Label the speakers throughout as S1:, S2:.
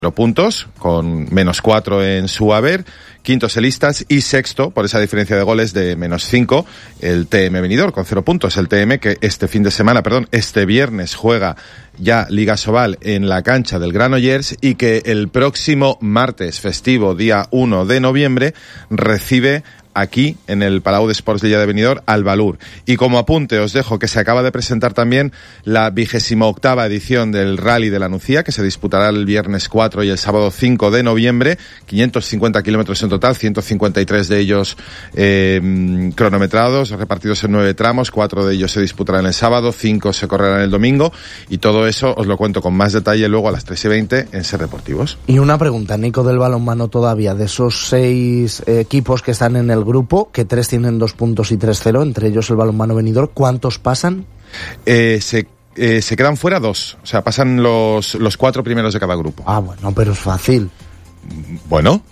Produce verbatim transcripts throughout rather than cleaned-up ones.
S1: puntos, con menos cuatro en su haber. Quinto Selistas y sexto, por esa diferencia de goles de menos cinco, el T M Benidorm con cero puntos. El T M que este fin de semana, perdón, este viernes juega ya Liga Sobal en la cancha del Granollers y que el próximo martes festivo, día uno de noviembre, recibe aquí, en el Palau d'Esports Lilla de Benidorm, al Valur. Y como apunte os dejo que se acaba de presentar también la vigésima octava edición del Rally de la Nucía, que se disputará el viernes cuatro y el sábado cinco de noviembre, quinientos cincuenta kilómetros en total, ciento cincuenta y tres de ellos eh, cronometrados, repartidos en nueve tramos, cuatro de ellos se disputarán el sábado, cinco se correrán el domingo, y todo eso os lo cuento con más detalle luego a las tres y veinte en Ser Deportivos.
S2: Y una pregunta, Nico, del balonmano todavía, de esos seis eh, equipos que están en el grupo, que tres tienen dos puntos y tres cero, entre ellos el balonmano Benidorm, ¿cuántos pasan?
S1: Eh, se, eh, se quedan fuera dos, o sea, pasan los, los cuatro primeros de cada grupo.
S2: Ah, bueno, pero es fácil.
S1: Bueno,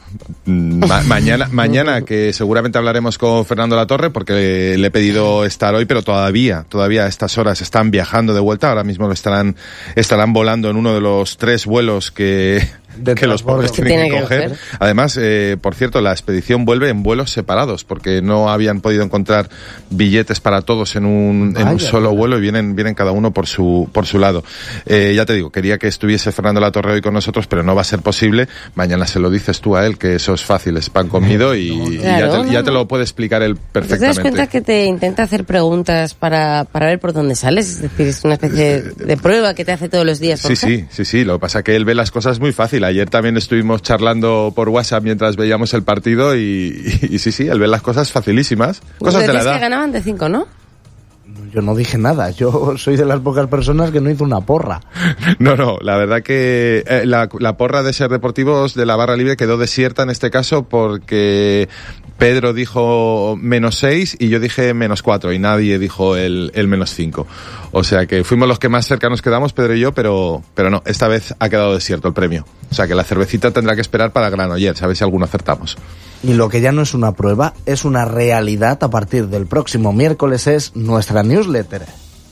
S1: ma- mañana, mañana que seguramente hablaremos con Fernando Latorre porque le he pedido estar hoy, pero todavía, todavía a estas horas están viajando de vuelta. Ahora mismo lo estarán, estarán volando en uno de los tres vuelos que, que los pobres tienen que, que coger. coger. Además, eh, por cierto, la expedición vuelve en vuelos separados porque no habían podido encontrar billetes para todos en un, en un solo vuelo y vienen, vienen cada uno por su, por su lado. Eh, ya te digo, quería que estuviese Fernando Latorre hoy con nosotros, pero no va a ser posible. Mañana se lo dices tú a él, que eso es fácil, es pan comido y, claro, y ya, te, ya te lo puede explicar él perfectamente.
S3: ¿Te das cuenta que te intenta hacer preguntas para, para ver por dónde sales? Es decir, es una especie de, de prueba que te hace todos los días.
S1: Sí, sí, sí, sí. Lo que pasa es que él ve las cosas muy fácil. Ayer también estuvimos charlando por WhatsApp mientras veíamos el partido y, y, y sí, sí, él ve las cosas facilísimas. Cosas de la edad.
S3: Que ganaban de cinco, ¿no?
S2: Yo no dije nada, yo soy de las pocas personas que no hizo una porra.
S1: No, no, la verdad que eh, la, la porra de Ser Deportivos de la barra libre quedó desierta en este caso porque Pedro dijo menos seis y yo dije menos cuatro y nadie dijo el, el menos cinco. O sea que fuimos los que más cerca nos quedamos, Pedro y yo, pero, pero no, esta vez ha quedado desierto el premio. O sea que la cervecita tendrá que esperar para Granollers, a ver si alguno acertamos.
S2: Y lo que ya no es una prueba, es una realidad a partir del próximo miércoles, es nuestra newsletter.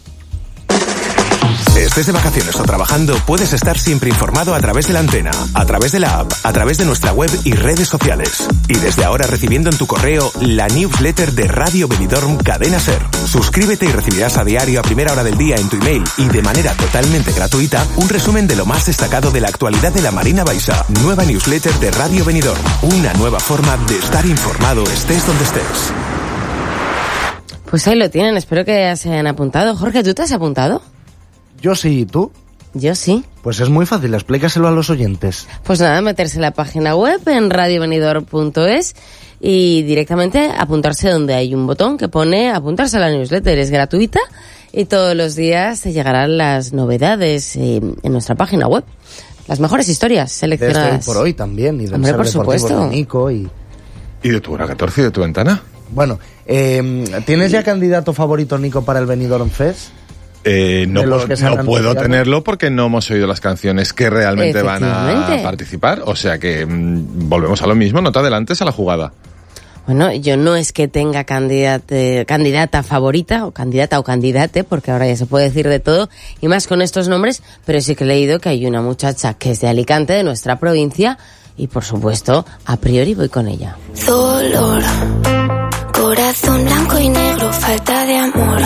S4: Estés de vacaciones o trabajando, puedes estar siempre informado a través de la antena, a través de la app, a través de nuestra web y redes sociales. Y desde ahora recibiendo en tu correo la newsletter de Radio Benidorm Cadena Ser. Suscríbete y recibirás a diario a primera hora del día en tu email y de manera totalmente gratuita un resumen de lo más destacado de la actualidad de la Marina Baixa. Nueva newsletter de Radio Benidorm. Una nueva forma de estar informado estés donde estés.
S3: Pues ahí lo tienen, espero que se hayan apuntado. Jorge, ¿tú te has apuntado?
S2: Yo sí, ¿y tú?
S3: Yo sí.
S2: Pues es muy fácil, explícaselo a los oyentes.
S3: Pues nada, meterse en la página web en radio benidorm punto es y directamente apuntarse donde hay un botón que pone apuntarse a la newsletter. Es gratuita y todos los días te llegarán las novedades eh, en nuestra página web. Las mejores historias seleccionadas.
S2: Desde hoy por hoy también, y del
S3: Hombre,
S2: Ser
S3: por
S2: Deportivos
S3: supuesto.
S2: de Nico y...
S1: ¿Y de tu hora catorce y de tu ventana?
S2: Bueno, eh, ¿tienes ya candidato favorito, Nico, para el Benidorm Fest?
S1: Eh, no no puedo tenerlo porque no hemos oído las canciones que realmente van a participar. O sea que mmm, volvemos a lo mismo, no te adelantes a la jugada.
S3: Bueno, yo no es que tenga candidate, candidata favorita o candidata o candidate, porque ahora ya se puede decir de todo, y más con estos nombres, pero sí que he leído que hay una muchacha que es de Alicante, de nuestra provincia, y por supuesto, a priori voy con ella.
S5: Dolor, corazón blanco y negro, falta de amor.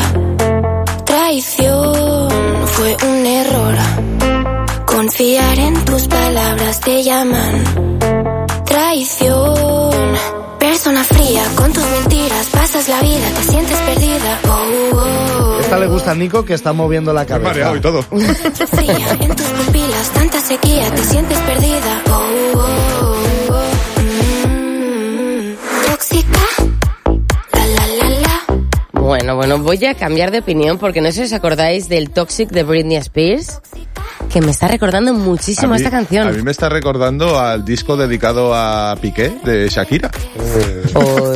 S5: Traición fue un error. Confiar en tus palabras te llaman traición. Persona fría, con tus mentiras pasas la vida, te sientes perdida. Oh, oh.
S2: Esta le gusta a Nico, que está moviendo la cabeza.
S1: Me he mareado y todo.
S5: Fría en tus pupilas, tanta sequía, te sientes perdida. Oh, oh, oh, oh. Mm, tóxica. La, la, la, la.
S3: Bueno, bueno, voy a cambiar de opinión porque no sé si os acordáis del Toxic de Britney Spears, que me está recordando muchísimo a, mí, esta canción.
S1: A mí me está recordando al disco dedicado a Piqué de Shakira.
S3: Oh.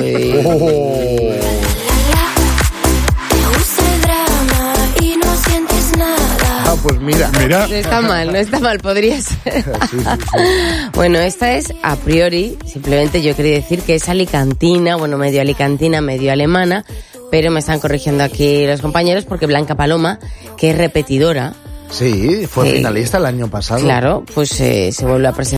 S2: Ah, pues mira.
S1: Mira.
S3: No está mal, no está mal, podría ser. Sí, sí, sí. Bueno, esta es a priori, simplemente yo quería decir que es alicantina, bueno, medio alicantina, medio alemana, pero me están corrigiendo aquí los compañeros porque Blanca Paloma, que es repetidora,
S2: Sí, fue
S3: Eh,
S2: finalista el año pasado.
S3: Claro, pues eh, se vuelve a presentar.